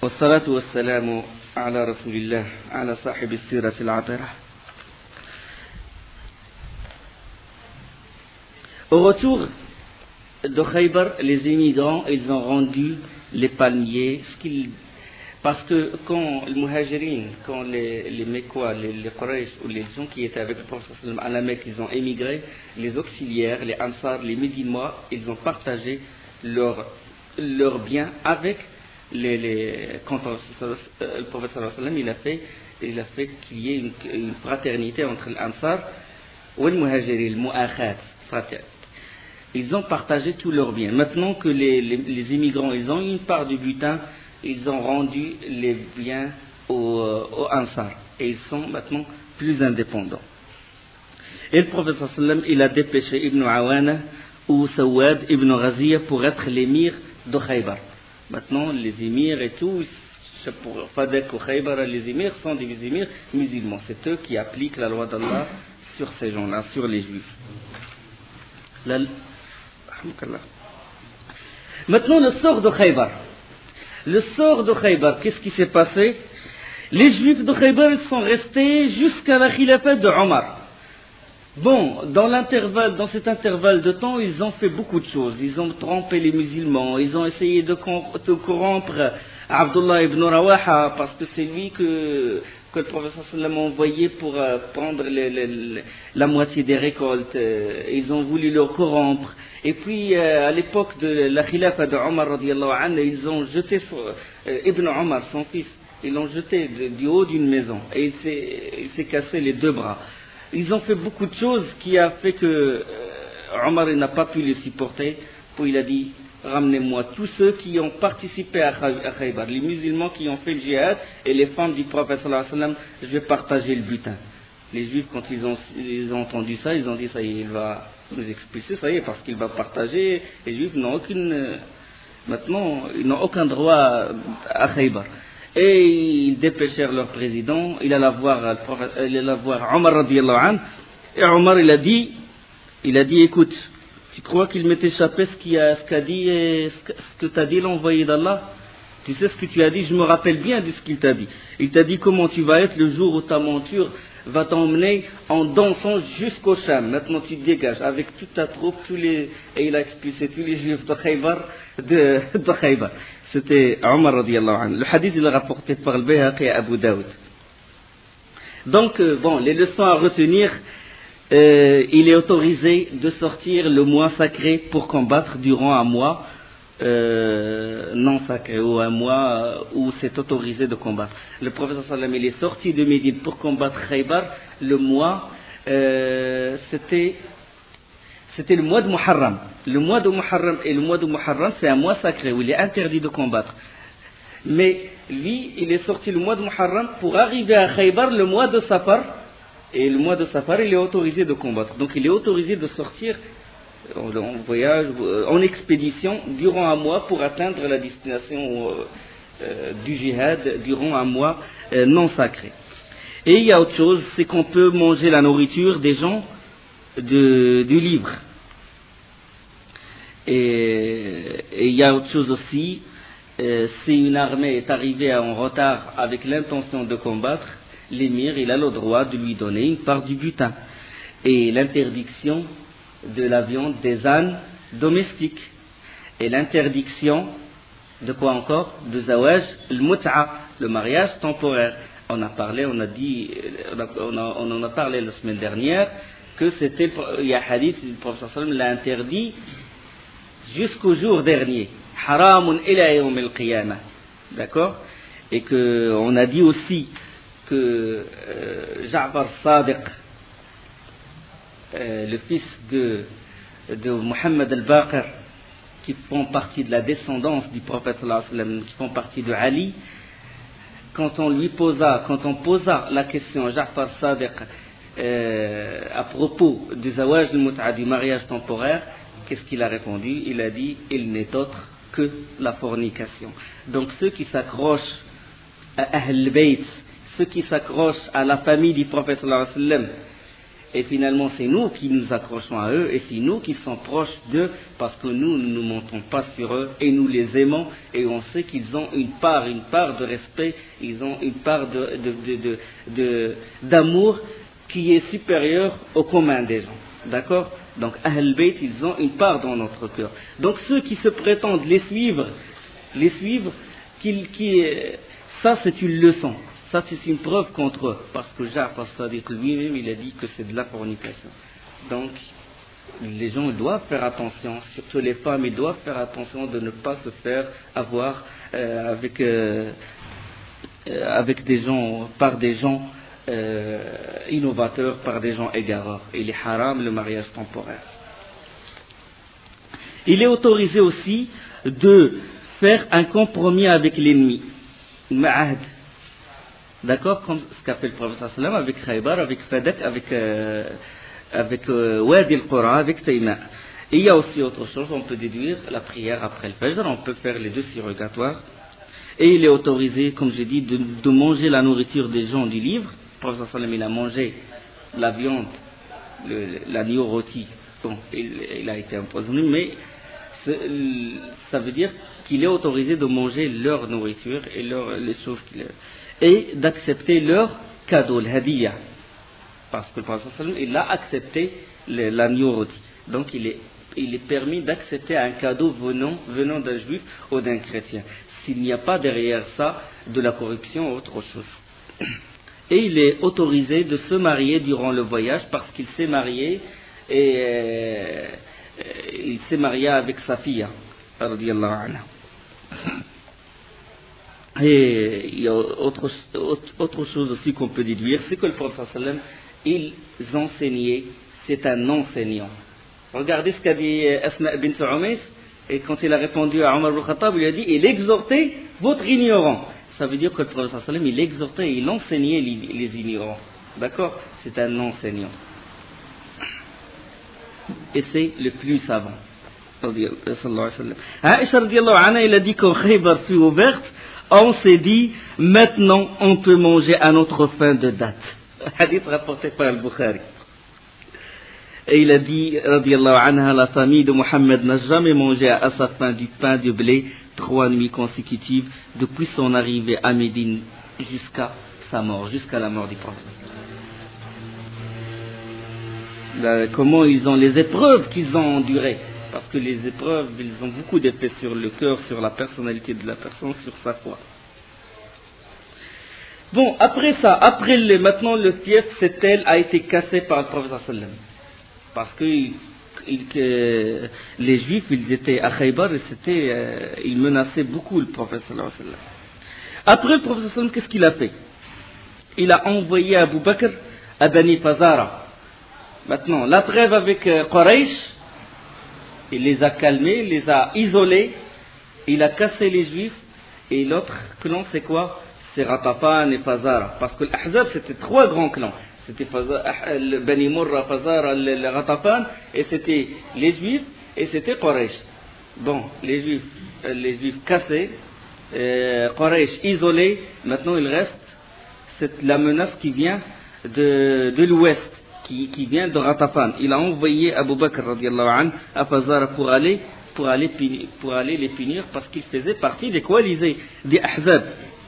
والصلاة والسلام على رسول الله على صاحب السيرة العطرة. Au retour de Khaybar, les immigrants, ils ont rendu les palmiers, parce que quand les muhajirin, quand les Mecquois, les Quraysh ou les gens qui étaient avec le prophète à la Mecque, ils ont émigré, les auxiliaires, les Ansar, les Médinois, ils ont partagé leurs biens avec quand le prophète il a fait qu'il y ait une fraternité entre les Ansar ou les muhajirin, le mu'akhat, fraternité. Ils ont partagé tous leurs biens. Maintenant que les immigrants, ils ont une part du butin, ils ont rendu les biens aux Ansar. Et ils sont maintenant plus indépendants. Et le prophète sallam, il a dépêché Ibn Awana ou Sawad Ibn Ghaziya pour être l'émir de Khaybar. Maintenant, les émirs et tout, pour Fadek ou Khaybar, les émirs sont des émirs musulmans. C'est eux qui appliquent la loi d'Allah sur ces gens-là, sur les juifs. Maintenant, le sort de Khaybar. Le sort de Khaybar, qu'est-ce qui s'est passé? Les juifs de Khaybar sont restés jusqu'à la khilafat de Omar. Bon, dans cet intervalle de temps, ils ont fait beaucoup de choses. Ils ont trompé les musulmans, ils ont essayé de corrompre Abdullah ibn Rawaha, parce que c'est lui que le prophète sallam a envoyé pour prendre la moitié des récoltes. Ils ont voulu le corrompre. Et puis, à l'époque de la khilafa de Omar radiallahu anhu, ils ont jeté Ibn Omar, son fils, ils l'ont jeté du haut d'une maison. Et il s'est cassé les deux bras. Ils ont fait beaucoup de choses qui a fait que Omar n'a pas pu les supporter. Puis il a dit, ramenez-moi tous ceux qui ont participé à Khaybar, les musulmans qui ont fait le djihad et les femmes du prophète sallallahu alayhi wa sallam, je vais partager le butin. Les juifs, quand ils ont entendu ça, ils ont dit, ça y est, il va nous expulser, ça y est, parce qu'il va partager. Les juifs n'ont maintenant, ils n'ont aucun droit à Khaybar. Et ils dépêchèrent leur président, il alla voir Omar radiallahu anhu, et Omar il a dit, écoute, tu crois qu'il m'est échappé ce qu'a dit, ce que t'a dit l'envoyé d'Allah? Tu sais ce que tu as dit? Je me rappelle bien de ce qu'il t'a dit. Il t'a dit comment tu vas être le jour où ta monture va t'emmener en dansant jusqu'au Sham. Maintenant tu te dégages avec toute ta troupe, et il a expulsé tous les juifs de Khaybar. C'était Omar radiallahu anhu. Le hadith il est rapporté par le Bayhaqi et Abu Daoud. Donc, les leçons à retenir, il est autorisé de sortir le mois sacré pour combattre durant un mois non sacré, ou un mois où c'est autorisé de combattre. Le prophète sallam il est sorti de Médine pour combattre Khaybar. Le mois, c'était le mois de Muharram. Le mois de Muharram, c'est un mois sacré où il est interdit de combattre. Mais lui, il est sorti le mois de Muharram pour arriver à Khaybar le mois de Safar. Et le mois de Safar, il est autorisé de combattre. Donc il est autorisé de sortir en voyage, en expédition, durant un mois pour atteindre la destination du djihad, durant un mois non sacré. Et il y a autre chose, c'est qu'on peut manger la nourriture des gens du livre. Et il y a autre chose aussi, si une armée est arrivée en retard avec l'intention de combattre, l'émir il a le droit de lui donner une part du butin. Et l'interdiction de la viande des ânes domestiques. Et l'interdiction de quoi encore? De zawaj, le mut'a, le mariage temporaire. On en a parlé la semaine dernière, que il y a hadith, le prophète sallam l'a interdit jusqu'au jour dernier. Haramun ila yawm al-qiyamah. D'accord? Et que on a dit aussi que Ja'far Sadiq, le fils de Muhammad al-Baqir, qui font partie de la descendance du prophète sallallahu alayhi wa sallam, qui font partie de Ali, quand on posa la question à Ja'far Sadiq à propos du zawaj al-mut'a, du mariage temporaire, qu'est-ce qu'il a répondu? Il a dit, il n'est autre que la fornication. Donc ceux qui s'accrochent à Ahl Bayt, ceux qui s'accrochent à la famille du prophète sallallahu alayhi wa sallam, Et finalement, c'est nous qui nous accrochons à eux et c'est nous qui sommes proches d'eux parce que nous ne nous montons pas sur eux et nous les aimons et on sait qu'ils ont une part de respect, ils ont une part d'amour qui est supérieure au commun des gens. D'accord? Donc, Ahl Bayt, ils ont une part dans notre cœur. Donc, ceux qui se prétendent les suivre, ça c'est une leçon. Ça, c'est une preuve contre eux, parce que Ja'far Sadiq lui-même, il a dit que c'est de la fornication. Donc, les gens doivent faire attention, surtout les femmes, ils doivent faire attention de ne pas se faire avoir avec des gens, par des gens innovateurs, par des gens égareurs. Il est haram le mariage temporaire. Il est autorisé aussi de faire un compromis avec l'ennemi. Ma'ahd. D'accord, comme ce qu'a fait le prophète sallam avec Khaybar, avec Fadak, avec Wadi al-Qura, avec Tayma. Et il y a aussi autre chose, on peut déduire la prière après le Fajr, on peut faire les deux surrogatoires. Et il est autorisé, comme j'ai dit, de manger la nourriture des gens du livre. Le prophète sallam, il a mangé la viande, l'agneau rôti. Bon, il a été empoisonné, mais ça veut dire qu'il est autorisé de manger leur nourriture et les choses et d'accepter leur cadeau, le hadiya. Parce que le prophète sallam, il a accepté l'agneau rôti. Donc il est permis d'accepter un cadeau venant d'un juif ou d'un chrétien. S'il n'y a pas derrière ça de la corruption ou autre chose. Et il est autorisé de se marier durant le voyage parce qu'il s'est marié et il s'est marié avec sa fille, radiyallahu anha. Et il y a autre chose aussi qu'on peut déduire, c'est que le prophète sallam, ils enseignaient, c'est un enseignant. Regardez ce qu'a dit Asma bint Umays, et quand il a répondu à Omar ibn Khattab, il a dit, il exhortait votre ignorant. Ça veut dire que le prophète sallam, il exhortait, il enseignait les ignorants. D'accord? C'est un enseignant. Et c'est le plus savant. Aïcha radiyallahu anha, il a dit quand Khaybar fut ouverte, on s'est dit, maintenant on peut manger à notre fin de date. Hadith rapporté par Al-Bukhari. Et il a dit, radiyallahu anha, la famille de Mohammed n'a jamais mangé à sa faim du pain de blé 3 nuits consécutives depuis son arrivée à Médine jusqu'à sa mort, jusqu'à la mort du prophète. Comment ils ont les épreuves qu'ils ont endurées. Parce que les épreuves, ils ont beaucoup d'effets sur le cœur, sur la personnalité de la personne, sur sa foi. Bon, après ça, maintenant le fief, cette aile a été cassée par le prophète sallam. Parce que les juifs, ils étaient à Khaybar et ils menaçaient beaucoup le prophète sallam. Après le prophète sallam, qu'est-ce qu'il a fait? Il a envoyé Abu Bakr à Bani Fazara. Maintenant, la trêve avec Quraysh, il les a calmés, il les a isolés, il a cassé les juifs, et l'autre clan c'est quoi? C'est Ratafan et Fazara. Parce que l'Ahzab c'était 3 grands clans. C'était Bani Murra, Fazara, le Ratafan, et c'était les juifs, et c'était Quraysh. Bon, les juifs cassés, Quraysh isolés, maintenant il reste la menace qui vient de l'ouest. Qui vient de Ratafan. Il a envoyé Abu Bakr radiallahu anhu à Fazara pour aller les punir parce qu'ils faisaient partie des coalisés, des Ahzab.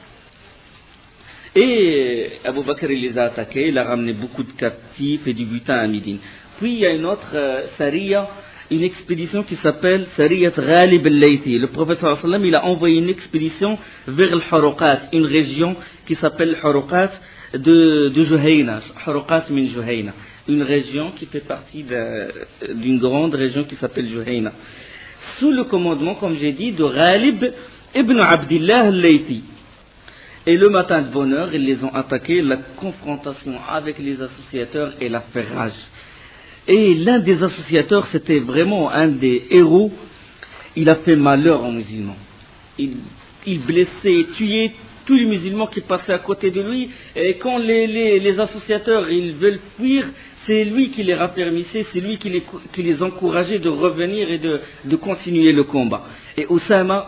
Et Abu Bakr il les a attaqués, il a ramené beaucoup de captifs et du butin à Médine. Puis il y a une autre Sariya, une expédition qui s'appelle Sariyat Ghalib al-Laythi. Le prophète sallallahu alayhi wa sallam, il a envoyé une expédition vers le Haruqat, une région qui s'appelle Haruqat de Juhayna, Haruqat min Juhayna, une région qui fait partie d'une grande région qui s'appelle Juhayna, sous le commandement, comme j'ai dit, de Ghalib ibn Abdillah al-Laythi. Et le matin de bonne heure, ils les ont attaqués, la confrontation avec les associateurs et la fait rage. Et l'un des associateurs, c'était vraiment un des héros, il a fait malheur aux musulmans. Il blessait, tuait tous les musulmans qui passaient à côté de lui, et quand les associateurs ils veulent fuir, c'est lui qui les raffermissait, c'est lui qui les encourageait de revenir et de continuer le combat. Et Oussama,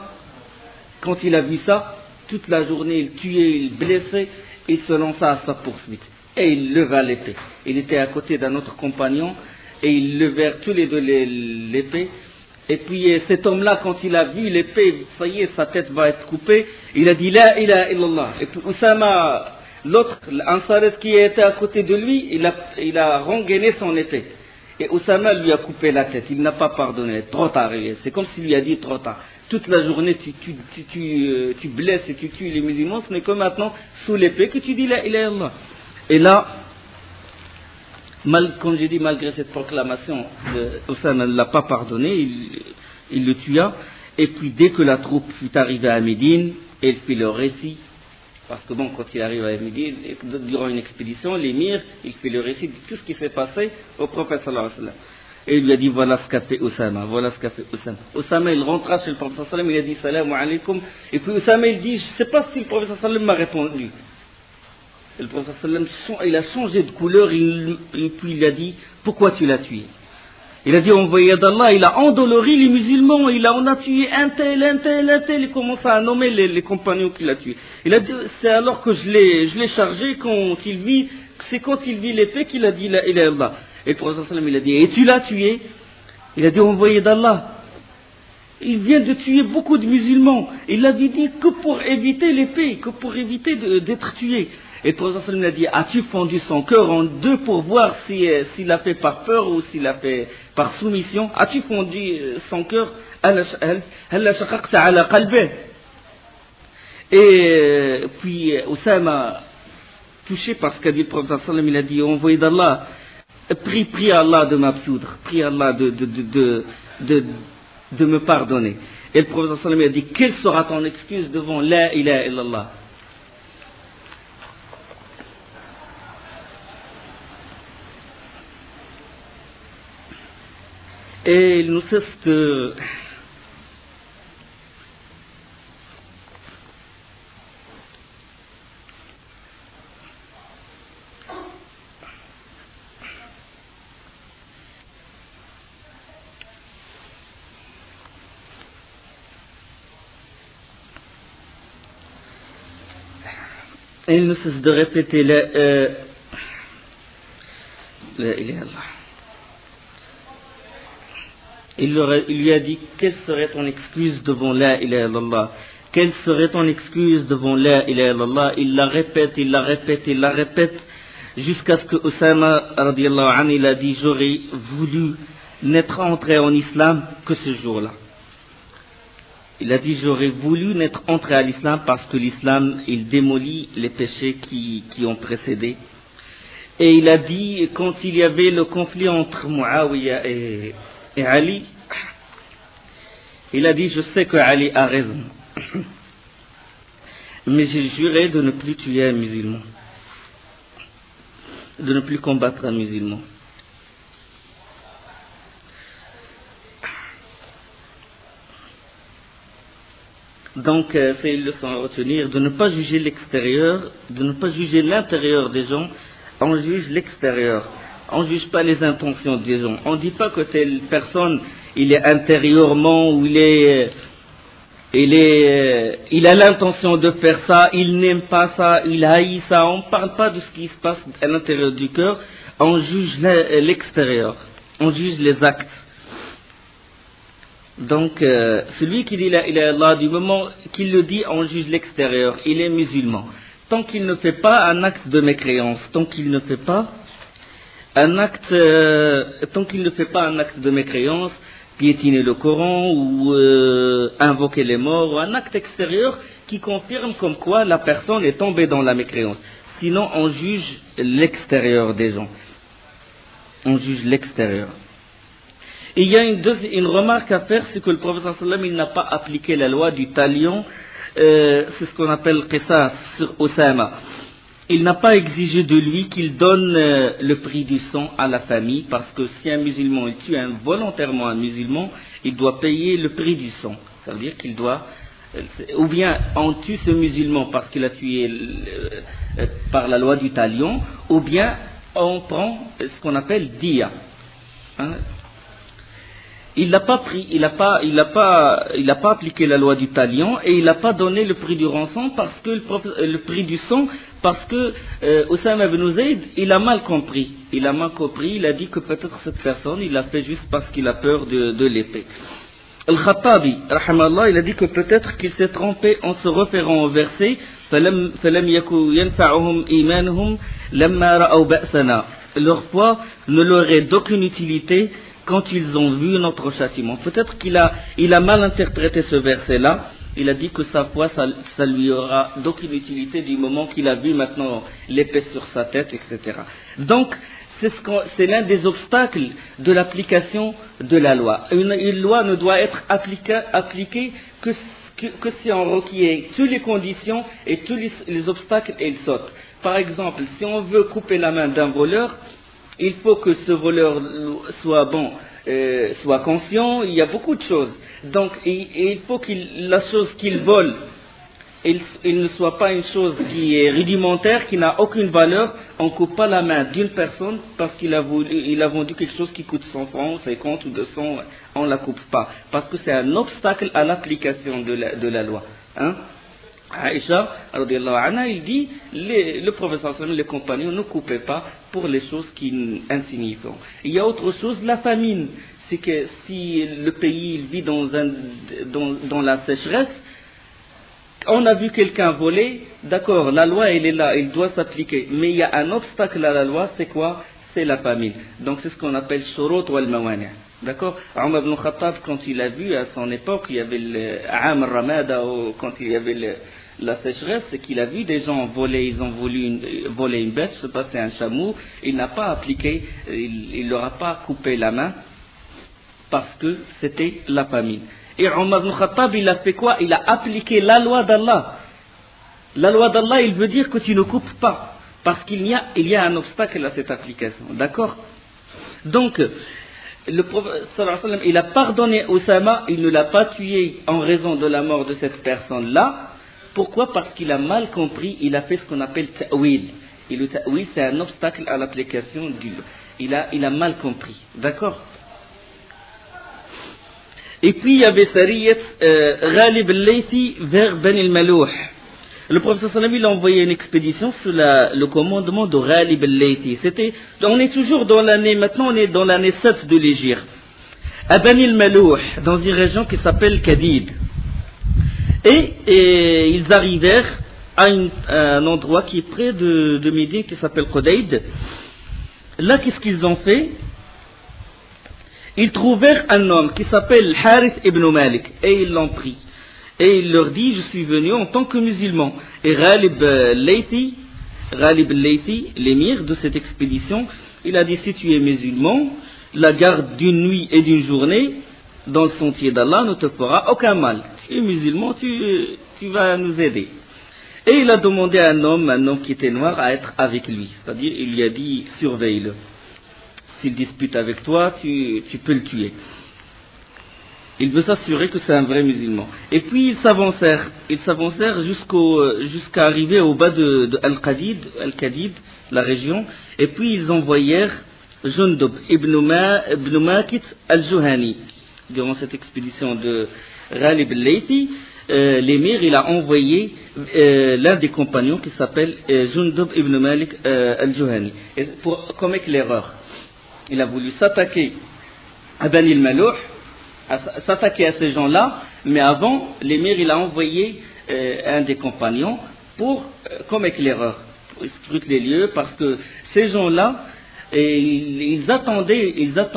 quand il a vu ça, toute la journée il tuait, il blessait, il se lança à sa poursuite. et il leva l'épée. Il était à côté d'un autre compagnon et ils levèrent tous les deux l'épée. Et puis cet homme-là, quand il a vu l'épée, ça y est, sa tête va être coupée, il a dit La ilaha illallah. Et puis Oussama, l'autre, l'Ansaret qui était à côté de lui, il a rengainé son épée. Et Oussama lui a coupé la tête, il n'a pas pardonné, trop tard. C'est comme s'il lui a dit trop tard. Toute la journée tu blesses et tu tues les musulmans, ce n'est que maintenant, sous l'épée, que tu dis La ilaha illallah. Et là, comme j'ai dit, malgré cette proclamation, Oussama ne l'a pas pardonné, il le tua. Et puis dès que la troupe fut arrivée à Médine, il fit le récit. Parce que bon, quand il arrive à Médine, durant une expédition, l'émir, il fait le récit de tout ce qui s'est passé au prophète sallallahu alayhi wa sallam. Et il lui a dit, voilà ce qu'a fait Oussama, voilà ce qu'a fait Oussama. Oussama, il rentra chez le prophète sallallahu alayhi wa sallam, il a dit, salam alaykum. Et puis Oussama, il dit, je ne sais pas si le prophète sallallahu alayhi wa sallam m'a répondu. Et le prophète sallallahu alayhi wa sallam, il a changé de couleur, et puis il a dit, pourquoi tu l'as tué? Il a dit, envoyé d'Allah, il a endolori les musulmans, on a tué un tel, il commence à nommer les compagnons qu'il a tués. Il a dit, c'est alors que je l'ai chargé, c'est quand il vit l'épée qu'il a dit, la ilaha illallah. Et le prophète sallam, il a dit, et tu l'as tué? Il a dit, envoyé d'Allah, il vient de tuer beaucoup de musulmans. Il avait dit que pour éviter l'épée, que pour éviter d'être tué. Et le prophète sallam, il a dit, as-tu fendu son cœur en deux pour voir s'il a fait par peur ou s'il a fait par soumission? As-tu fendu son cœur? Et puis Oussama, touché par ce qu'a dit le prophète sallam, il a dit, envoyé d'Allah, prie Allah de m'absoudre, prie Allah de me pardonner. Et le prophète sallam, il a dit, quelle sera ton excuse devant la ilaha illallah? Et il nous cesse de... Et il ne cesse de répéter la ilaha illallah. Il lui a dit, quelle serait ton excuse devant la ilaha illallah? Quelle serait ton excuse devant la ilaha illallah? Il la répète, jusqu'à ce que Oussama radiallahu anhu, il a dit, j'aurais voulu n'être entré en islam que ce jour-là. Il a dit, j'aurais voulu n'être entré à l'islam parce que l'islam, il démolit les péchés qui ont précédé. Et il a dit, quand il y avait le conflit entre Muawiyah et Ali, il a dit, je sais que Ali a raison, mais j'ai juré de ne plus tuer un musulman, de ne plus combattre un musulman. Donc c'est une leçon à retenir, de ne pas juger l'extérieur, de ne pas juger l'intérieur des gens, on juge l'extérieur. On ne juge pas les intentions des gens. On ne dit pas que telle personne, il est intérieurement, ou il a l'intention de faire ça, il n'aime pas ça, il haït ça. On ne parle pas de ce qui se passe à l'intérieur du cœur. On juge l'extérieur. On juge les actes. Donc, celui qui dit la ilaha illallah, du moment qu'il le dit, on juge l'extérieur. Il est musulman. Tant qu'il ne fait pas un acte de mécréance, tant qu'il ne fait pas un acte de mécréance, piétiner le Coran ou invoquer les morts, ou un acte extérieur qui confirme comme quoi la personne est tombée dans la mécréance. Sinon, on juge l'extérieur des gens. On juge l'extérieur. Et il y a une remarque à faire, c'est que le prophète sallallahu alayhi wa sallam, il n'a pas appliqué la loi du talion, c'est ce qu'on appelle qisas sur Oussama. Il n'a pas exigé de lui qu'il donne le prix du sang à la famille, parce que si un musulman il tue volontairement un musulman, il doit payer le prix du sang. Ça veut dire qu'il doit, ou bien on tue ce musulman parce qu'il a tué par la loi du talion, ou bien on prend ce qu'on appelle diya. il n'a pas pris, il n'a pas appliqué la loi du talion et il n'a pas donné le prix du rançon parce que le prix du sang parce que Oussama ibn Zayd il a mal compris, il a dit que peut-être cette personne il l'a fait juste parce qu'il a peur de l'épée. Al-Khattabi, rahimallah, il a dit que peut-être qu'il s'est trompé en se référant au verset فَلَمْ يَكُ يَنْفَعُهُمْ إِيمَانُهُمْ لَمَّا رَأَوْا بَأْسَنَا. Leur foi ne leur est d'aucune utilité quand ils ont vu notre châtiment. Peut-être qu'il a mal interprété ce verset-là. Il a dit que sa foi, ça lui aura d'aucune utilité du moment qu'il a vu maintenant l'épée sur sa tête, etc. Donc, c'est l'un des obstacles de l'application de la loi. Une loi ne doit être appliquée que si on requiert toutes les conditions et tous les obstacles et ils sautent. Par exemple, si on veut couper la main d'un voleur, il faut que ce voleur soit conscient, il y a beaucoup de choses. Donc, il faut que la chose qu'il vole, il ne soit pas une chose qui est rudimentaire, qui n'a aucune valeur. On ne coupe pas la main d'une personne parce qu'il a vendu quelque chose qui coûte 100 francs, 50 ou 200, on ne la coupe pas. Parce que c'est un obstacle à l'application de la loi. Hein? Aïcha, il dit, le professeur, les compagnons ne coupaient pas pour les choses qui sont insignifiantes. Il y a autre chose, la famine. C'est que si le pays vit dans la sécheresse, on a vu quelqu'un voler, d'accord, la loi elle est là, elle doit s'appliquer. Mais il y a un obstacle à la loi, c'est quoi? C'est la famine. Donc c'est ce qu'on appelle shurut wal mawani'. D'accord? Omar ibn Khattab, quand il a vu à son époque, il y avait le Aam al-Ramada, quand il y avait la sécheresse, c'est qu'il a vu des gens voler, ils ont voulu voler une bête, je sais pas, c'est un chameau, il n'a pas appliqué, il leur a pas coupé la main, parce que c'était la famine. Et Omar ibn Khattab, il a fait quoi? Il a appliqué la loi d'Allah. La loi d'Allah, il veut dire que tu ne coupes pas, parce qu'il y a un obstacle à cette application. D'accord? Donc, le prophète sallallahu alayhi wa sallam, il a pardonné Oussama, il ne l'a pas tué en raison de la mort de cette personne-là. Pourquoi? Parce qu'il a mal compris, il a fait ce qu'on appelle ta'wil. Et le ta'wil, c'est un obstacle à l'application il a mal compris. D'accord? Et puis il y avait Sariyat Ghalib al-Laythi vers Ben al-Malouh. Le prophète sallallahu alayhi wa sallam, il a envoyé une expédition sous le commandement de Ghalib al-Laythi. On est toujours maintenant on est dans l'année 7 de l'Hégire. À Ben al-Malouh, dans une région qui s'appelle Kadid. Et ils arrivèrent à un endroit qui est près de Médine, qui s'appelle Qudayd. Là, qu'est-ce qu'ils ont fait? Ils trouvèrent un homme qui s'appelle Harith ibn Malik, et ils l'ont pris. Et il leur dit, je suis venu en tant que musulman. Et Ghalib al-Laythi, l'émir de cette expédition, il a dit, si tu es musulman, la garde d'une nuit et d'une journée dans le sentier d'Allah ne te fera aucun mal. Et musulman, tu vas nous aider. Et il a demandé à un homme qui était noir, à être avec lui. C'est-à-dire, il lui a dit, surveille-le. S'il dispute avec toi, tu peux le tuer. Il veut s'assurer que c'est un vrai musulman. Et puis ils s'avancèrent jusqu'à arriver au bas de Al-Qadid, la région. Et puis ils envoyèrent Jundub ibn Makit al-Juhani. Durant cette expédition de Ghalib al-Laythi, l'émir il a envoyé l'un des compagnons qui s'appelle Jundub ibn Malik al-Juhani. Comme éclaireur. Il a voulu s'attaquer à Bani al-Malouh, s'attaquer à ces gens-là, mais avant, l'émir il a envoyé un des compagnons comme éclaireur, pour scruter les lieux, parce que ces gens-là, ils attendaient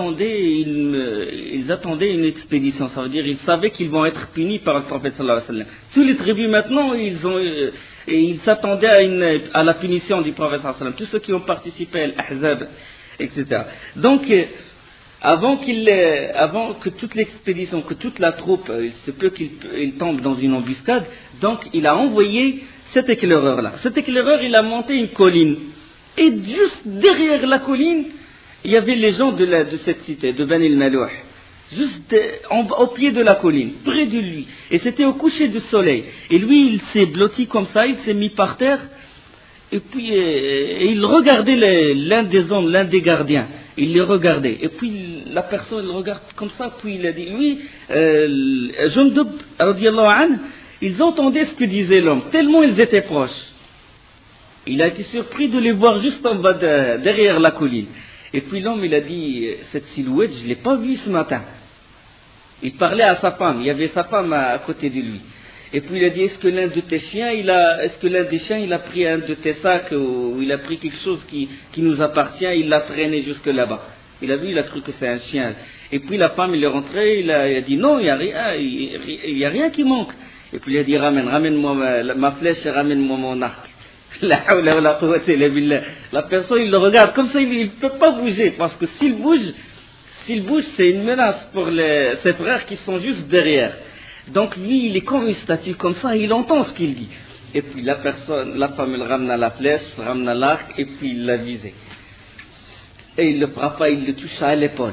une expédition, ça veut dire ils savaient qu'ils vont être punis par le prophète sallallahu alayhi wa sallam. Tous les tribus maintenant, ils s'attendaient à la punition du prophète sallallahu alayhi wa sallam, tous ceux qui ont participé à l'Ahzab, etc. Donc, avant que toute l'expédition, que toute la troupe, il se peut qu'il tombe dans une embuscade, donc il a envoyé cet éclaireur-là. Cet éclaireur, il a monté une colline. Et juste derrière la colline, il y avait les gens de cette cité, de Bani al-Malouh. Juste au pied de la colline, près de lui. Et c'était au coucher du soleil. Et lui, il s'est blotti comme ça, il s'est mis par terre. Et puis, il regardait l'un des hommes, l'un des gardiens. Il les regardait. Et puis la personne le regarde comme ça, puis il a dit, lui, Jundub, radiallahu anhu, ils entendaient ce que disait l'homme, tellement ils étaient proches. Il a été surpris de les voir juste en bas, derrière la colline. Et puis l'homme, il a dit, cette silhouette, je ne l'ai pas vue ce matin. Il parlait à sa femme, il y avait sa femme à côté de lui. Et puis il a dit, est-ce que l'un de tes chiens, est-ce que l'un des chiens, il a pris un de tes sacs, ou il a pris quelque chose qui nous appartient, il l'a traîné jusque là-bas. Il a vu, il a cru que c'est un chien. Et puis la femme, il est rentré, il a dit, non, il n'y a rien qui manque. Et puis il a dit, ramène-moi ma flèche et ramène-moi mon arc. La personne, il le regarde comme ça, il ne peut pas bouger, parce que s'il bouge, c'est une menace pour ses frères qui sont juste derrière. Donc lui, il est comme une statue comme ça, il entend ce qu'il dit. Et puis la femme, elle ramena la flèche, ramena l'arc, et puis il l'a visé. Et il le frappa, il le toucha à l'épaule.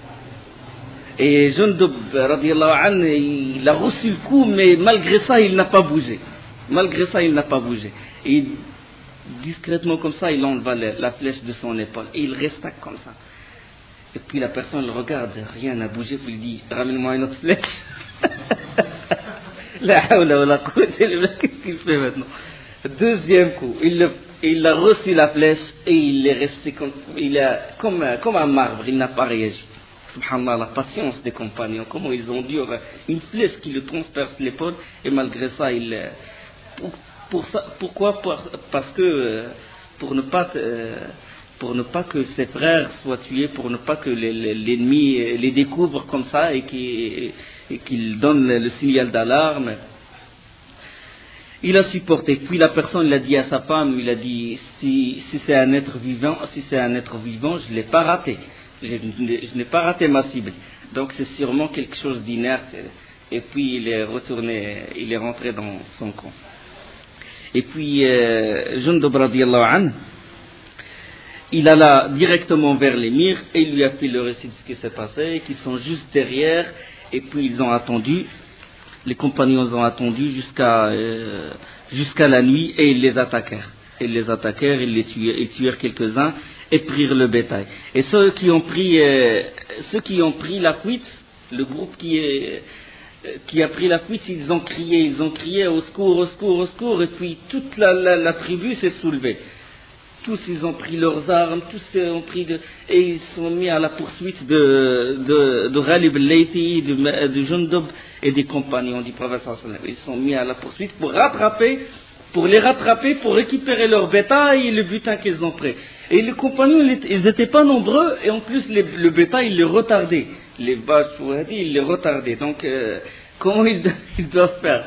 Et Jundub, radiallahu anhu, il a reçu le coup, mais malgré ça, il n'a pas bougé. Et discrètement comme ça, il enleva la flèche de son épaule. Et il resta comme ça. Et puis la personne le regarde, rien n'a bougé, puis il dit, ramène-moi une autre flèche. La hawla wa la quwwata illa billah, qu'est-ce qu'il fait maintenant? Deuxième coup, il a reçu la flèche et il est resté comme un marbre, il n'a pas réagi. Subhanallah, la patience des compagnons, comment ils endurent une flèche qui le transperce l'épaule, et malgré ça, pourquoi? Parce que pour ne pas que ses frères soient tués, pour ne pas que l'ennemi les découvre comme ça et qu'il donne le signal d'alarme. Il a supporté. Puis la personne l'a dit à sa femme, il a dit, si c'est un être vivant, je ne l'ai pas raté. Je n'ai pas raté ma cible. Donc c'est sûrement quelque chose d'inerte. Et puis il est rentré dans son camp. Et puis Jundub radiallahu anhu, il alla directement vers l'émir et il lui a fait le récit de ce qui s'est passé, qu'ils sont juste derrière, et puis ils ont attendu, les compagnons ont attendu jusqu'à la nuit, et ils les attaquèrent. Ils tuèrent quelques-uns et prirent le bétail. Et ceux qui ont pris la fuite, le groupe qui a pris la fuite, ils ont crié au secours, au secours, au secours, et puis toute la tribu s'est soulevée. Tous ils ont pris leurs armes, et ils sont mis à la poursuite de Ghalib al-Laythi, de Jundub et des compagnons du prophète sallallahu alayhi wa sallam. Ils sont mis à la poursuite pour les rattraper, pour récupérer leur bétail et le butin qu'ils ont pris. Et les compagnons, ils n'étaient pas nombreux, et en plus le bétail, ils les retardaient. Les vaches, ils les retardaient. Donc, comment ils doivent faire?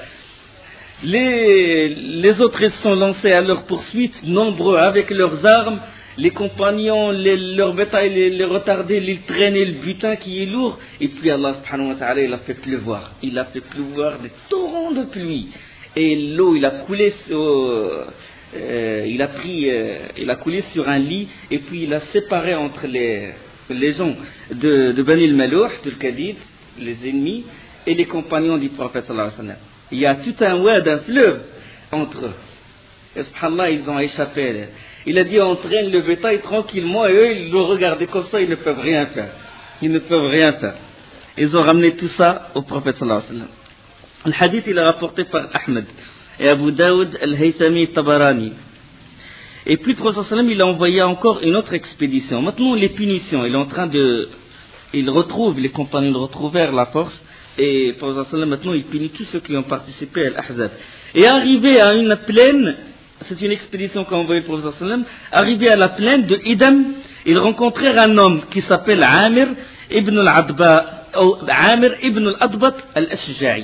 Les autres, ils sont lancés à leur poursuite, nombreux, avec leurs armes. Les compagnons, leur bétail, les retardaient, ils traînaient le butin qui est lourd. Et puis Allah subhanahu wa ta'ala, il a fait pleuvoir. Il a fait pleuvoir des torrents de pluie. Et l'eau, il a coulé sur un lit, et puis il a séparé entre les gens de Bani al-Malouh, de Kadid, les ennemis, et les compagnons du prophète sallallahu alayhi wa sallam. Il y a tout un wad, un fleuve entre eux. Et subhanallah, ils ont échappé. Il a dit, on traîne le bétail tranquillement, et eux, ils le regardaient comme ça, ils ne peuvent rien faire. Ils ont ramené tout ça au prophète sallallahu alayhi wa sallam. Le hadith, il est rapporté par Ahmed et Abu Daoud al-Haythami Tabarani. Et puis le prophète sallallahu alayhi wa sallam, il a envoyé encore une autre expédition. Maintenant, les punitions, les compagnons retrouvèrent la force. Et le prophète sallallahu alayhi wa sallam, maintenant, il punit tous ceux qui ont participé à l'Ahzab. Et arrivé à une plaine, c'est une expédition qu'a envoyé le prophète sallallahu alayhi wa sallam, arrivé à la plaine de Idam, ils rencontrèrent un homme qui s'appelle Amir ibn al-Adba. Amir ibn al-Adbat al-Ashja'i.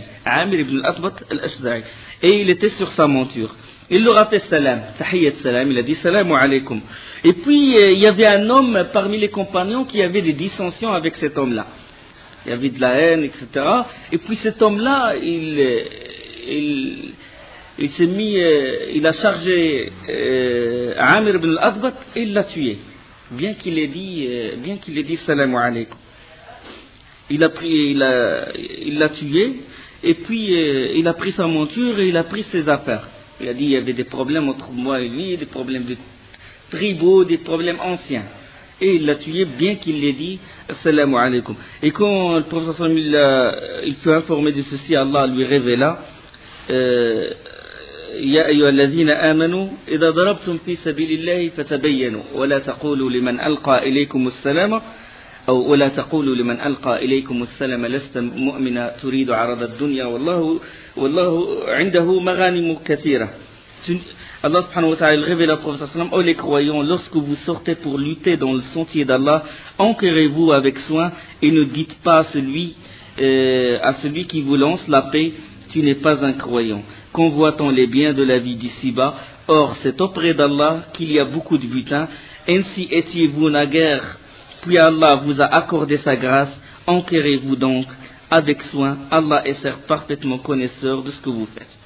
Et il était sur sa monture. Il leur a fait salam, tahiyyat salam, il a dit salam alaykum. Et puis il y avait un homme parmi les compagnons qui avait des dissensions avec cet homme-là. Il y avait de la haine, etc. Et puis cet homme-là, il s'est mis, il a chargé Amir ibn al-Adbat et il l'a tué. Bien qu'il ait dit salam alaykum. Il l'a tué, et puis il a pris sa monture et il a pris ses affaires. Il a dit il y avait des problèmes entre moi et lui, des problèmes de tribaux, des problèmes anciens. et il l'a tué bien qu'il l'ait dit Assalamu alaikum. Et quand le prophète il fut informé de ceci, Allah lui révéla يا أيها الذين آمنوا إذا ضربتم في سبيل الله فتبينوا ولا تقولوا لمن ألقى إليكم السلام أو ولا تقولوا لمن ألقى إليكم السلام لست مؤمنا تريد عرض الدنيا والله عنده مغانم كثيرة. Allah subhanahu wa ta'ala révèle au prophète sallam: ô les croyants, lorsque vous sortez pour lutter dans le sentier d'Allah, enquérez-vous avec soin et ne dites pas à celui qui vous lance la paix: tu n'es pas un croyant. Convoitant les biens de la vie d'ici-bas, or c'est auprès d'Allah qu'il y a beaucoup de butin. Ainsi étiez-vous naguère, puis Allah vous a accordé sa grâce. Enquérez-vous donc avec soin. Allah est certes parfaitement connaisseur de ce que vous faites.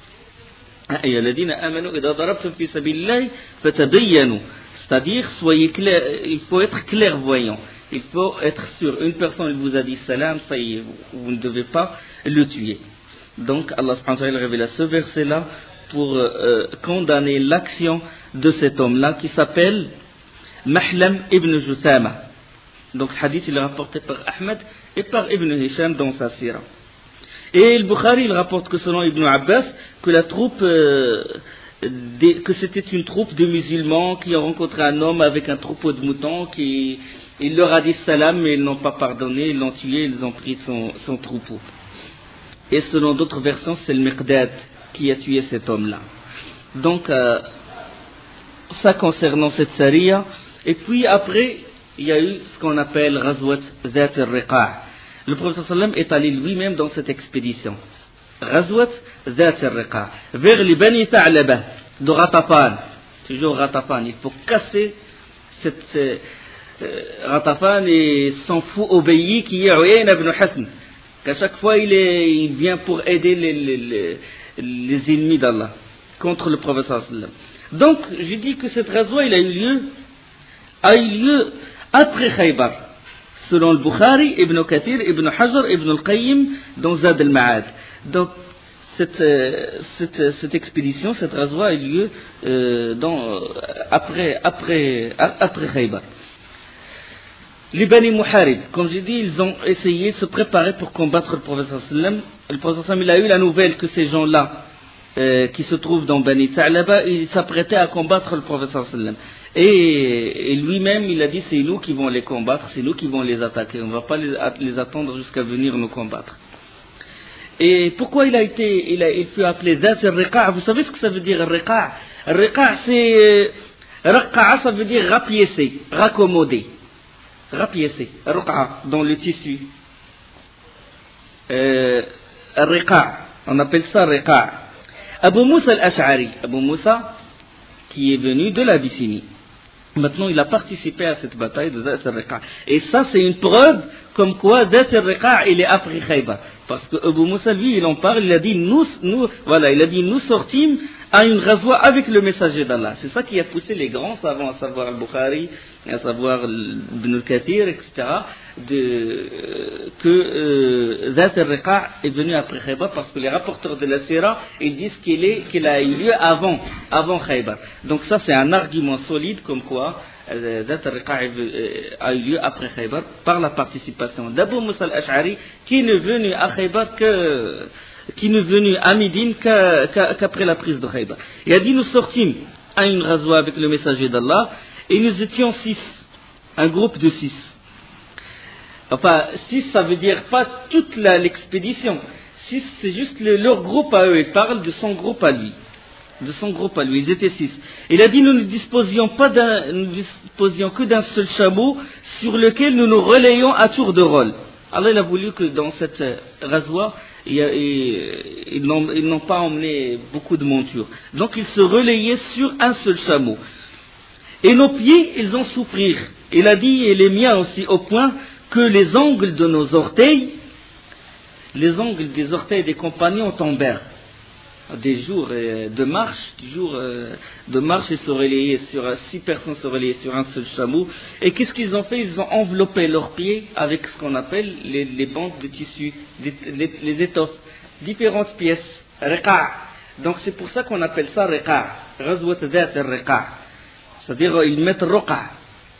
C'est-à-dire, soyez clair, il faut être clairvoyant, il faut être sûr. Une personne vous a dit salam, ça y est, vous ne devez pas le tuer. Donc Allah subhanahu wa ta'ala révèle ce verset-là pour condamner l'action de cet homme-là qui s'appelle Mahlam ibn Juthama. Donc le hadith il est rapporté par Ahmed et par Ibn Hisham dans sa sira. Et le Bukhari il rapporte que selon Ibn Abbas que la troupe que c'était une troupe de musulmans qui ont rencontré un homme avec un troupeau de moutons qui il leur a dit salam mais ils n'ont pas pardonné, ils l'ont tué, ils ont pris son troupeau. Et selon d'autres versions, c'est le Miqdad qui a tué cet homme-là. Donc, ça concernant cette sariya. Et puis après, il y a eu ce qu'on appelle Ghazwat Zat al-Riqa'. Le prophète sallam est allé lui-même dans cette expédition. Ghazwat Zat al-Riqa'. Vers les Bani Tha'laba, de Ghatafan. Toujours Ghatafan. Il faut casser cette Ghatafan et son fou obéi qui est Uyayna ibn Hasn. Qu'à chaque fois il vient pour aider les ennemis d'Allah contre le prophète sallallahu alayhi wa sallam. Donc je dis que cette ghazwa il a eu lieu après Khaybar, selon le Bukhari, Ibn Kathir, Ibn Hajar, Ibn al-Qayyim dans Zad al-Ma'ad. Donc cette expédition, cette ghazwa a eu lieu après Khaybar. Les Bani Muharib, comme j'ai dit, ils ont essayé de se préparer pour combattre le prophète sallam. Le prophète sallam, il a eu la nouvelle que ces gens-là, qui se trouvent dans Bani Tha'laba, ils s'apprêtaient à combattre le prophète sallam. Et lui-même, il a dit, c'est nous qui vont les combattre, c'est nous qui vont les attaquer. On ne va pas les attendre jusqu'à venir nous combattre. Et pourquoi il fut appelé Zat al-Riqa'? Vous savez ce que ça veut dire, al-Riqa'? Al-Riqa', c'est, Raqa'a, ça veut dire rapiécer, raccommoder. Rapiécer, ruqa dans le tissu. Riqa, on appelle ça riqa. Abu Musa al-Ash'ari, Abu Musa qui est venu de l'Abyssinie. Maintenant, il a participé à cette bataille de Zat al-Riqa'. Et ça, c'est une preuve comme quoi Zat al-Riqa' il est après Khaybar. Parce que Abu Musa, lui, il en parle, il a dit, nous sortîmes à une ghazwa avec le messager d'Allah. C'est ça qui a poussé les grands savants, à savoir al-Bukhari, à savoir Ibn al-Kathir, etc., que Zat al-Riqa' est venu après Khaybar, parce que les rapporteurs de la Sira, ils disent qu'il a eu lieu avant Khaybar. Donc ça, c'est un argument solide, comme quoi Zat al-Riqa' a eu lieu après Khaybar, par la participation d'Abu Musa al-Ash'ari, qui n'est venu à Khaybar qui n'est venu à Médine qu'après la prise de Khaybar. Il a dit, nous sortîmes à une ghazwa avec le messager d'Allah, et nous étions 6, un groupe de 6. Enfin, 6, ça veut dire pas toute l'expédition. 6, c'est juste leur groupe à eux. Il parle de son groupe à lui. Ils étaient 6. Il a dit, nous ne disposions que d'un seul chameau sur lequel nous nous relayions à tour de rôle. Allah il a voulu que dans cette ghazwa, ils n'ont pas emmené beaucoup de montures. Donc ils se relayaient sur un seul chameau. Et nos pieds, ils ont souffrir. Il a dit, et les miens aussi, au point que les ongles de nos orteils, les ongles des orteils des compagnons tombèrent. Des jours de marche, ils se relayaient sur 6 personnes se relayaient sur un seul chameau. Et qu'est-ce qu'ils ont fait? Ils ont enveloppé leurs pieds avec ce qu'on appelle les bandes de tissu, les étoffes, différentes pièces, riqa'. Donc c'est pour ça qu'on appelle ça riqa', ghazwat Zat al-Riqa'. C'est-à-dire ils mettent ruqa'.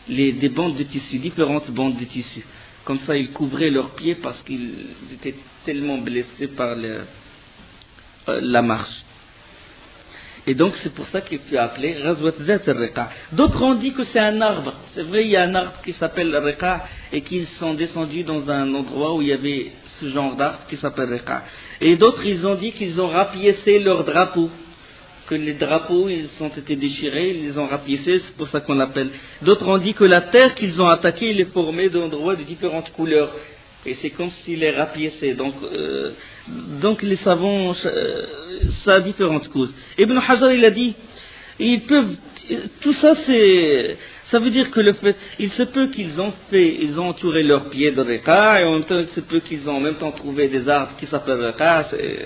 des bandes de tissu, différentes bandes de tissu. Comme ça, ils couvraient leurs pieds parce qu'ils étaient tellement blessés par la marche. Et donc, c'est pour ça qu'il fut appelé Ghazwat Zat al-Riqa'. D'autres ont dit que c'est un arbre. C'est vrai, il y a un arbre qui s'appelle Riqa' et qu'ils sont descendus dans un endroit où il y avait ce genre d'arbre qui s'appelle Riqa'. Et d'autres, ils ont dit qu'ils ont rapiécé leurs drapeaux. Que les drapeaux, ils ont été déchirés, ils les ont rapiécés, c'est pour ça qu'on l'appelle. D'autres ont dit que la terre qu'ils ont attaquée, elle est formée d'endroits de différentes couleurs. Et c'est comme s'il les rapiéçait. Donc les savants, ça a différentes causes. Ibn Hajar, il a dit, tout ça ça veut dire que le fait, il se peut qu'ils ont entouré leurs pieds de Riqa', et en même temps, il se peut qu'ils ont en même temps trouvé des arbres qui s'appellent Riqa'.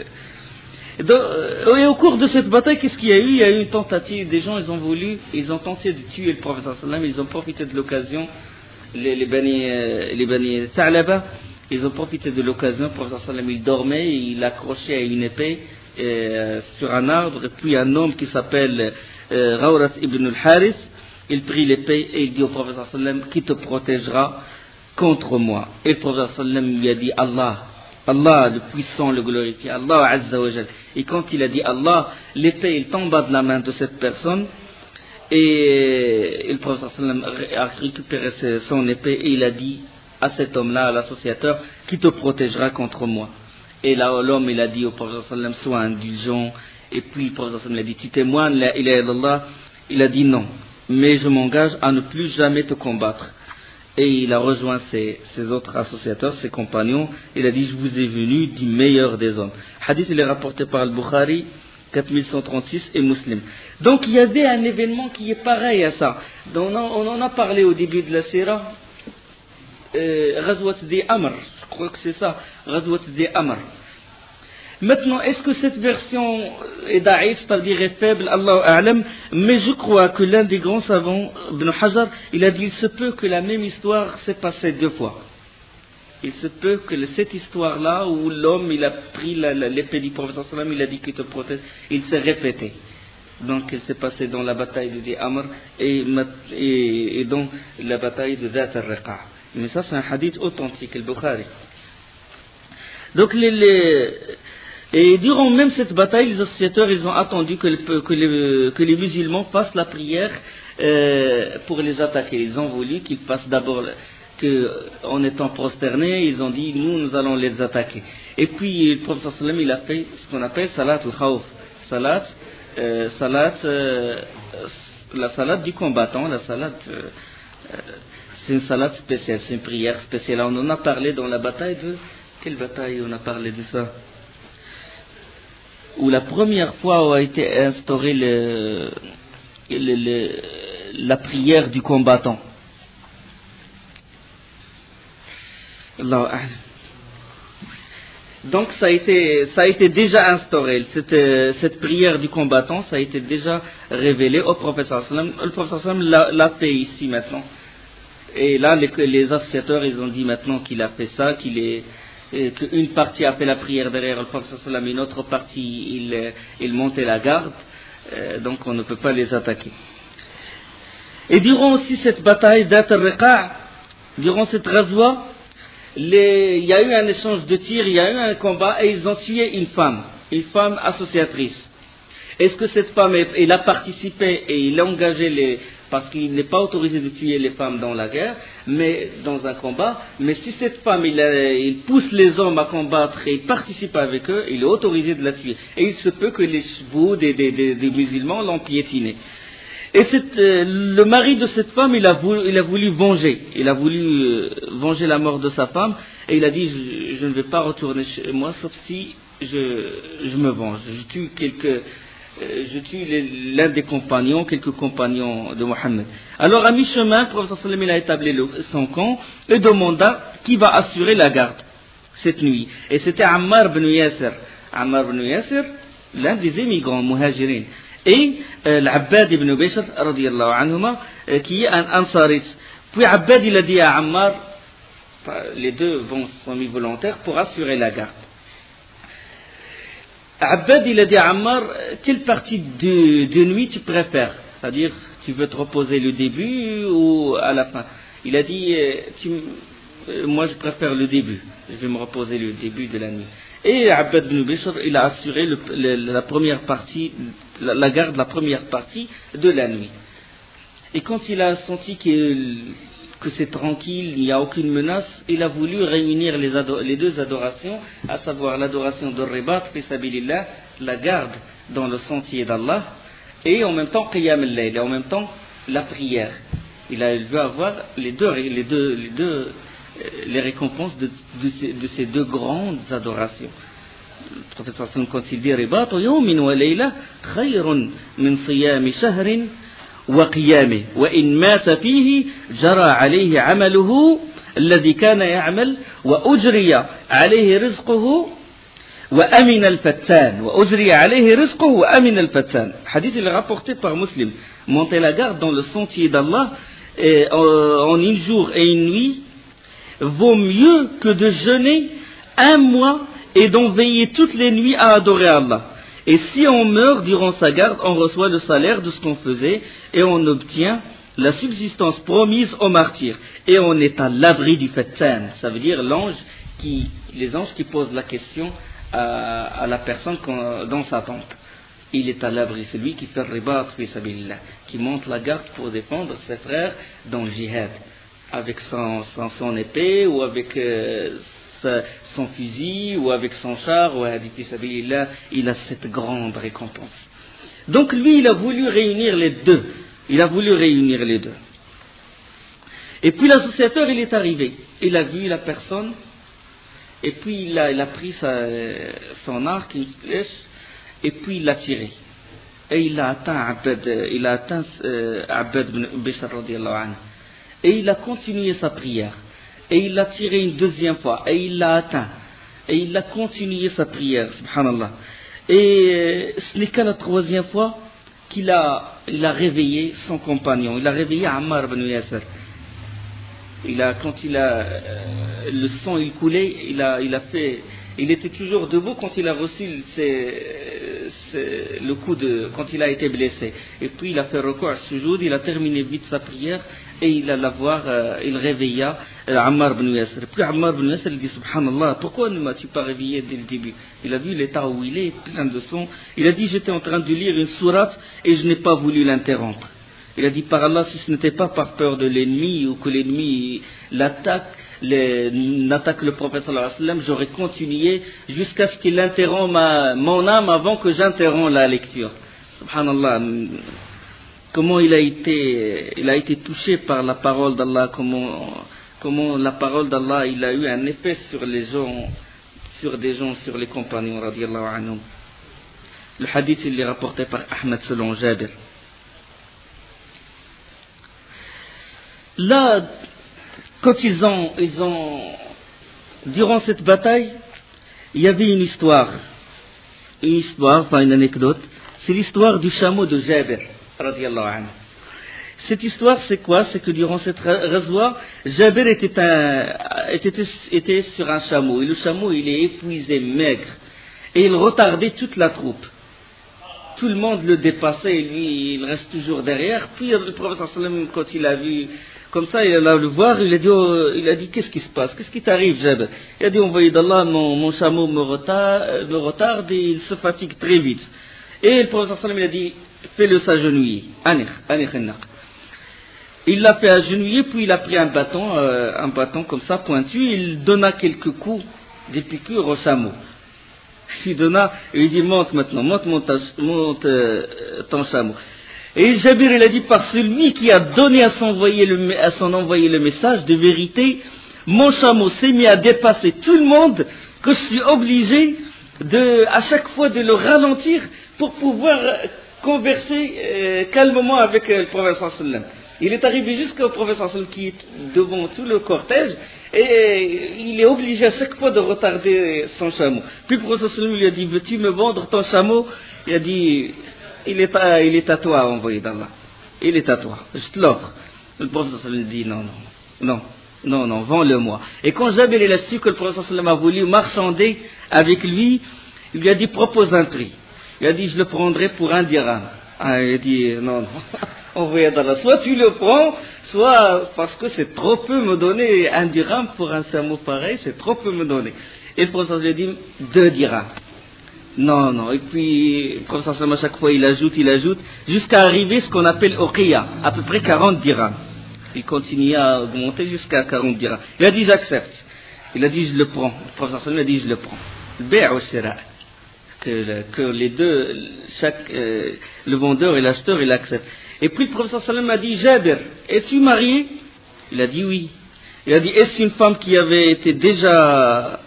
Et au cours de cette bataille, qu'est-ce qu'il y a eu? Il y a eu une tentative, des gens, ils ont tenté de tuer le prophète sallallahu alayhi wa sallam, ils ont profité de l'occasion, les Bani Tha'laba, ils ont profité de l'occasion, le prophète sallallahu alayhi wa sallam, il dormait, il accrochait à une épée sur un arbre, et puis un homme qui s'appelle Ghawras ibn al-Haris, il prit l'épée et il dit au prophète sallallahu alayhi wa sallam, qui te protégera contre moi? Et le prophète sallallahu alayhi wa sallam lui a dit, Allah, le puissant, le glorifié, Allah Azza wa Jal. Et quand il a dit Allah, l'épée, il tomba de la main de cette personne, et le prophète sallallahu alayhi wa sallam a récupéré son épée, et il a dit à cet homme-là, à l'associateur, qui te protégera contre moi? Et là, l'homme, il a dit au prophète sallallahu alayhi wa sallam, sois indulgent, et puis le prophète sallallahu alayhi wa sallam a dit, tu témoignes, la ilaha illallah? Il a dit non, mais je m'engage à ne plus jamais te combattre. Et il a rejoint ses autres associateurs, ses compagnons. Il a dit, je vous ai venu du meilleur des hommes. Hadith, il est rapporté par Al-Bukhari, 4136 et Muslim. Donc il y avait un événement qui est pareil à ça. Donc, on en a parlé au début de la Sira. Ghazwat Di Amr, je crois que c'est ça. Ghazwat Di Amr. Maintenant, est-ce que cette version est da'if, c'est-à-dire est faible, Allahu a'lam, mais je crois que l'un des grands savants, Ibn Hajar, il a dit, il se peut que la même histoire s'est passée deux fois. Il se peut que cette histoire-là, où l'homme, il a pris l'épée du prophète sallallahu alayhi wa sallam, il a dit qu'il te protège, il s'est répété. Donc, il s'est passé dans la bataille de Di Amr et dans la bataille de Zat al-Riqa'. Mais ça, c'est un hadith authentique, al-Bukhari. Donc, et durant même cette bataille, les associateurs, ils ont attendu que les musulmans fassent la prière pour les attaquer. Ils ont voulu qu'ils fassent d'abord, en étant prosternés, ils ont dit, nous allons les attaquer. Et puis, le prophète sallallahu alayhi wa sallam, il a fait ce qu'on appelle salat al-khawf. La salat du combattant, c'est une salat spéciale, c'est une prière spéciale. On en a parlé dans la bataille quelle bataille on a parlé de ça? Où la première fois où a été instaurée la prière du combattant. Donc ça a été déjà instauré, cette prière du combattant, ça a été déjà révélé au prophète sallallahu alayhi wa sallam. Le prophète sallallahu alayhi wa sallam l'a fait ici maintenant. Et là, les associateurs, ils ont dit maintenant qu'il a fait ça, qu'une partie a fait la prière derrière le prophète sallallahu alayhi wa sallam, une autre partie, il montait la garde, donc on ne peut pas les attaquer. Et durant aussi cette bataille d'At al-Riqa', durant cette razwa, il y a eu un échange de tirs, il y a eu un combat, et ils ont tué une femme associatrice. Est-ce que cette femme, elle a participé et il a engagé parce qu'il n'est pas autorisé de tuer les femmes dans la guerre, mais dans un combat, mais si cette femme, il pousse les hommes à combattre et il participe avec eux, il est autorisé de la tuer. Et il se peut que les chevaux des musulmans l'ont piétiné. Et le mari de cette femme, il a voulu venger. Il a voulu venger la mort de sa femme, et il a dit, je ne vais pas retourner chez moi, sauf si je me venge. Je tue l'un des compagnons, quelques compagnons de Mohammed. Alors à mi-chemin, le prophète sallallahu alayhi wa sallam a établi son camp et demanda qui va assurer la garde cette nuit. Et c'était Ammar ibn Yasir. Ammar ibn Yasir, l'un des émigrants muhajirin. Et l'Abbad ibn Bishr, radiyallahu anhuma, qui est un Ansarit. Puis Abbad, il a dit à Ammar, les deux sont mis volontaires pour assurer la garde. Abbad, il a dit à Ammar, quelle partie de nuit tu préfères? C'est-à-dire, tu veux te reposer le début ou à la fin? Il a dit, moi je préfère le début, je vais me reposer le début de la nuit. Et Abbad ibn Bishr, il a assuré la première partie, la garde de la première partie de la nuit. Et quand il a senti que c'est tranquille, il n'y a aucune menace, il a voulu réunir les deux adorations, à savoir l'adoration de Ribat, fi sabilillah, la garde dans le sentier d'Allah, et en même temps Qiyam al-Layl, et en même temps la prière. Il veut avoir les récompenses de ces deux grandes adorations. Le prophète sallallahu alayhi wa sallam, quand il dit Ribat yawmin wa layla khayrun min siyami shahrin wa qiyamih wa in mata fihi jara alayhi amaluhu alladhi kana ya'mal wa ujriya alayhi rizquhu wa amin al-fattan wa ujriya alayhi rizquhu wa amin al-fattan. Hadith il est rapporté par Muslim. Monter la garde dans le sentier d'Allah en une jour et une nuit vaut mieux que de jeûner un mois et d'en veiller toutes les nuits à adorer Allah. Et si on meurt durant sa garde, on reçoit le salaire de ce qu'on faisait et on obtient la subsistance promise aux martyrs. Et on est à l'abri du fattan, ça veut dire les anges qui posent la question à la personne dans sa tombe. Il est à l'abri, celui qui fait ribat fi sabilillah, qui monte la garde pour défendre ses frères dans le djihad, avec son épée ou avec son fusil ou avec son char, ou fi sabilillah, il a cette grande récompense. Donc lui, il a voulu réunir les deux. Et puis l'associateur, il est arrivé. Il a vu la personne, et puis il a pris son arc, une flèche, et puis il l'a tiré. Et il a atteint Abbad ibn Bishr radiyallahu anhu. Et il a continué sa prière. Et il l'a tiré une deuxième fois. Et il l'a atteint. Et il a continué sa prière, subhanallah. Et ce n'est qu'à la troisième fois qu'il a réveillé son compagnon. Il a réveillé Ammar ibn Yasir. Quand le sang il coulait, il était toujours debout quand il a reçu le coup quand il a été blessé. Et puis il a fait recours à sujoud, il a terminé vite sa prière et il réveilla Ammar ibn Yasir. Puis Ammar ibn Yasir il dit subhanallah, pourquoi ne m'as-tu pas réveillé dès le début? Il a vu l'état où il est, plein de sang. Il a dit j'étais en train de lire une sourate et je n'ai pas voulu l'interrompre. Il a dit par Allah, si ce n'était pas par peur de l'ennemi ou que l'ennemi n'attaque le prophète sallallahu alayhi wa sallam, j'aurais continué jusqu'à ce qu'il interrompe mon âme avant que j'interrompe la lecture. Subhanallah, comment il a été touché par la parole d'Allah, comment la parole d'Allah il a eu un effet sur les compagnons radiyallahu anhum. Le hadith il est rapporté par Ahmed selon Jabir. Là, quand durant cette bataille, il y avait une histoire, une anecdote. C'est l'histoire du chameau de Jabir, radiyallahu anhu. Cette histoire, c'est quoi? C'est que durant cette rasoir, Jabir était sur un chameau. Et le chameau, il est épuisé, maigre. Et il retardait toute la troupe. Tout le monde le dépassait et lui, il reste toujours derrière. Puis le prophète sallallahu alayhi wa sallam, quand il a vu comme ça, il allait le voir, il a dit qu'est-ce qui se passe? Qu'est-ce qui t'arrive, Jabir? Il a dit envoyé d'Allah, mon chameau me retarde et il se fatigue très vite. Et le prophète sallallahu alayhi wa sallam, il a dit fais-le s'agenouiller. Il l'a fait agenouiller, puis il a pris un bâton comme ça pointu, il donna quelques coups, des piqûres au chameau. Il donna, et il dit monte ton chameau. Et Jabir il a dit par celui qui a donné à son envoyé le message de vérité, mon chameau s'est mis à dépasser tout le monde, que je suis obligé à chaque fois de le ralentir pour pouvoir converser calmement avec le prophète sallallahu alayhi wa sallam. Il est arrivé jusqu'au prophète sallallahu alayhi wa sallam qui est devant tout le cortège et il est obligé à chaque fois de retarder son chameau. Puis le prophète sallallahu alayhi wa sallam lui a dit veux-tu me vendre ton chameau? Il a dit il est à toi, envoyé d'Allah. Il est à toi, je te l'offre. Le prophète sallallahu alayhi wa sallam dit non, vends-le-moi. Et quand Jabir il a su que le prophète sallallahu alayhi wa sallam a voulu marchander avec lui, il lui a dit propose un prix. Il a dit je le prendrai pour 1 dirham. Ah, il a dit, non, non, envoyé d'Allah. Soit tu le prends, soit parce que c'est trop peu me donner 1 dirham pour un chameau pareil, c'est trop peu me donner. Et le professeur lui a dit 2 dirhams. Non, non. Et puis, le professeur à chaque fois, il ajoute, jusqu'à arriver à ce qu'on appelle Uqiyya, à peu près 40 dirhams. Il continue à augmenter jusqu'à 40 dirhams. Il a dit, j'accepte. Il a dit, je le prends. Le professeur lui a dit, je le prends. Le bay' ou shira'. Que les deux, le vendeur et l'acheteur, il accepte. Et puis, le professeur sallam a dit, Jabir, es-tu marié? Il a dit oui. Il a dit, est-ce une femme qui avait déjà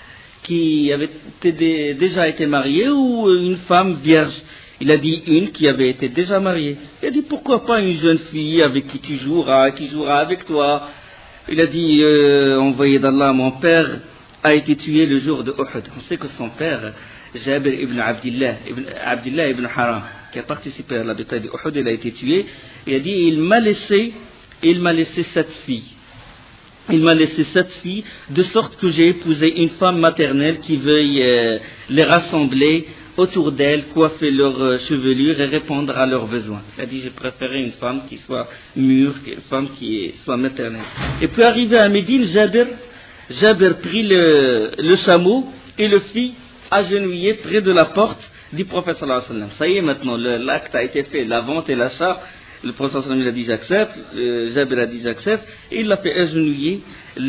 été mariée ou une femme vierge? Il a dit une qui avait été déjà mariée. Il a dit pourquoi pas une jeune fille avec qui tu joueras, qui jouera avec toi. Il a dit envoyé d'Allah, mon père a été tué le jour de Uhud. On sait que son père, Jabir ibn Abdillah ibn Haram, qui a participé à la bataille de Uhud, il a été tué. Il a dit il m'a laissé 7 filles. Il m'a laissé 7 filles, de sorte que j'ai épousé une femme maternelle qui veuille les rassembler autour d'elle, coiffer leurs chevelures et répondre à leurs besoins. Il a dit, j'ai préféré une femme qui soit mûre, une femme qui soit maternelle. Et puis arrivé à Médine, Jabir prit le chameau et le fit agenouiller près de la porte du prophète sallallahu alayhi wa sallam. Ça y est, maintenant, l'acte a été fait, la vente et l'achat. Le prophète sallallahu alayhi wa sallam a dit j'accepte, Jabir a dit j'accepte, et il l'a fait agenouiller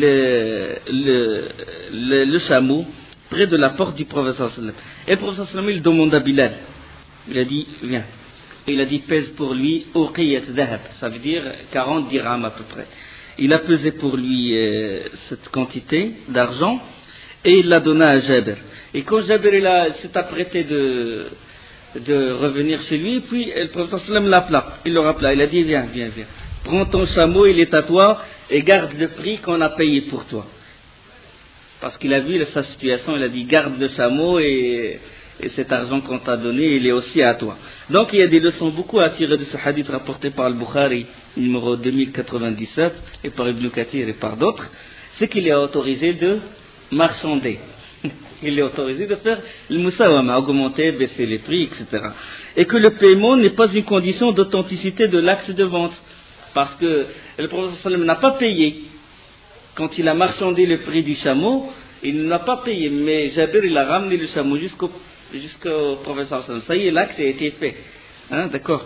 le chameau près de la porte du prophète sallallahu alayhi wa sallam. Et le prophète sallallahu alayhi wa sallam, il demande à Bilal, il a dit viens. Il a dit pèse pour lui uqiyat dhahab, ça veut dire 40 dirhams à peu près. Il a pesé pour lui cette quantité d'argent et il l'a donné à Jabir. Et quand Jabir s'est apprêté de revenir chez lui, puis le prophète sallam l'appela, il le rappela, il a dit viens, prends ton chameau, il est à toi et garde le prix qu'on a payé pour toi. Parce qu'il a vu sa situation, il a dit garde le chameau et cet argent qu'on t'a donné, il est aussi à toi. Donc il y a des leçons beaucoup à tirer de ce hadith rapporté par Al-Bukhari, numéro 2097, et par Ibn Kathir et par d'autres, c'est qu'il est autorisé de marchander. Il est autorisé de faire le musawama, augmenter, baisser les prix, etc. Et que le paiement n'est pas une condition d'authenticité de l'acte de vente. Parce que le prophète sallam n'a pas payé. Quand il a marchandé le prix du chameau, il ne l'a pas payé. Mais Jabir, il a ramené le chameau jusqu'au prophète sallam. Ça y est, l'acte a été fait. Hein, d'accord.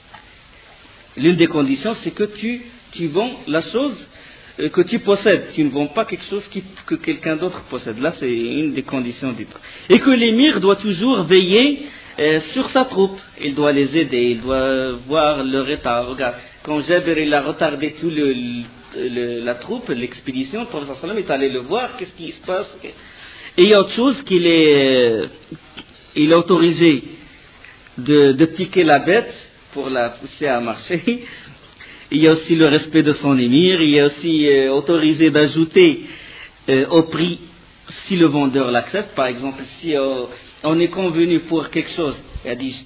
L'une des conditions, c'est que tu vends la chose que tu possèdes. Tu ne vends pas quelque chose que quelqu'un d'autre possède. Là, c'est une des conditions du truc. Et que l'émir doit toujours veiller sur sa troupe. Il doit les aider, il doit voir leur état. Regarde, quand Jabir il a retardé tout la troupe, l'expédition, le prophète sallam est allé le voir, qu'est-ce qui se passe. Et il y a autre chose il est autorisé de piquer la bête pour la pousser à marcher. Il y a aussi le respect de son émir, il y a aussi autorisé d'ajouter au prix si le vendeur l'accepte. Par exemple, si on est convenu pour quelque chose, il a dit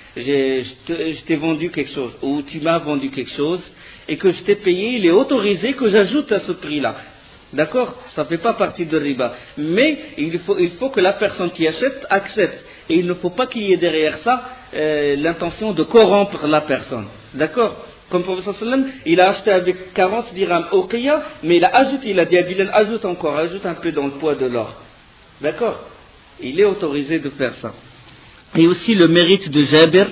je t'ai vendu quelque chose, ou tu m'as vendu quelque chose, et que je t'ai payé, il est autorisé que j'ajoute à ce prix-là. D'accord? Ça ne fait pas partie de riba. Mais il faut que la personne qui achète accepte. Et il ne faut pas qu'il y ait derrière ça l'intention de corrompre la personne. D'accord? Comme le prophète sallam, il a acheté avec 40 dirhams uqiyya, mais il a ajouté, il a dit à Bilal, ajoute un peu dans le poids de l'or. D'accord? Il est autorisé de faire ça. Et aussi le mérite de Jabir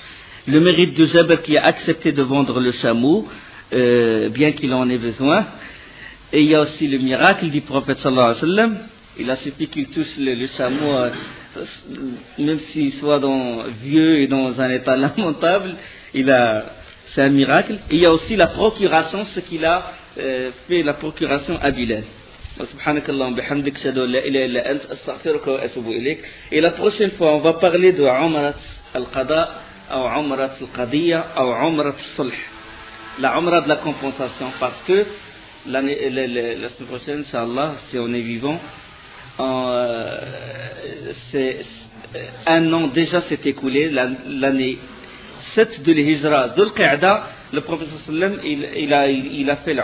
qui a accepté de vendre le chameau, bien qu'il en ait besoin. Et il y a aussi le miracle du prophète sallallahu alayhi wa sallam. Il a suffi qu'il touche le chameau, même s'il soit vieux et dans un état lamentable, c'est un miracle. Et il y a aussi la procuration, ce qu'il a fait, la procuration à Bilal. Et la prochaine fois, on va parler de Umrat al-Qada, ou Umrat al-Qadiyya, ou Umrat al-Sulh. La Umrat de la compensation, parce que la semaine prochaine, Inch'Allah, si on est vivant, un an déjà s'est écoulé, l'année 7 de l'Hijra, Dhul Qa'da, le prophète sallam, il a fait